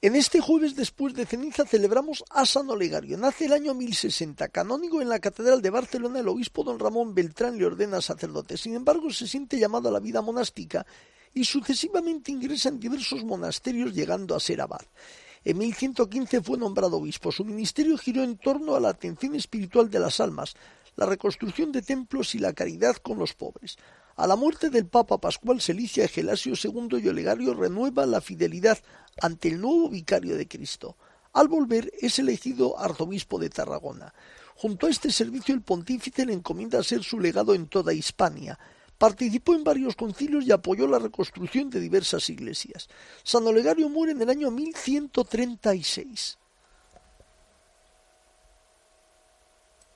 En este jueves después de ceniza celebramos a San Olegario. Nace el año 1060, canónigo en la Catedral de Barcelona. El obispo don Ramón Beltrán le ordena sacerdote. Sin embargo, se siente llamado a la vida monástica y sucesivamente ingresa en diversos monasterios, llegando a ser abad. En 1115 fue nombrado obispo. Su ministerio giró en torno a la atención espiritual de las almas, la reconstrucción de templos y la caridad con los pobres. A la muerte del Papa Pascual Celicia, Gelasio II y Olegario renueva la fidelidad ante el nuevo vicario de Cristo. Al volver es elegido arzobispo de Tarragona. Junto a este servicio el pontífice le encomienda ser su legado en toda Hispania. Participó en varios concilios y apoyó la reconstrucción de diversas iglesias. San Olegario muere en el año 1136.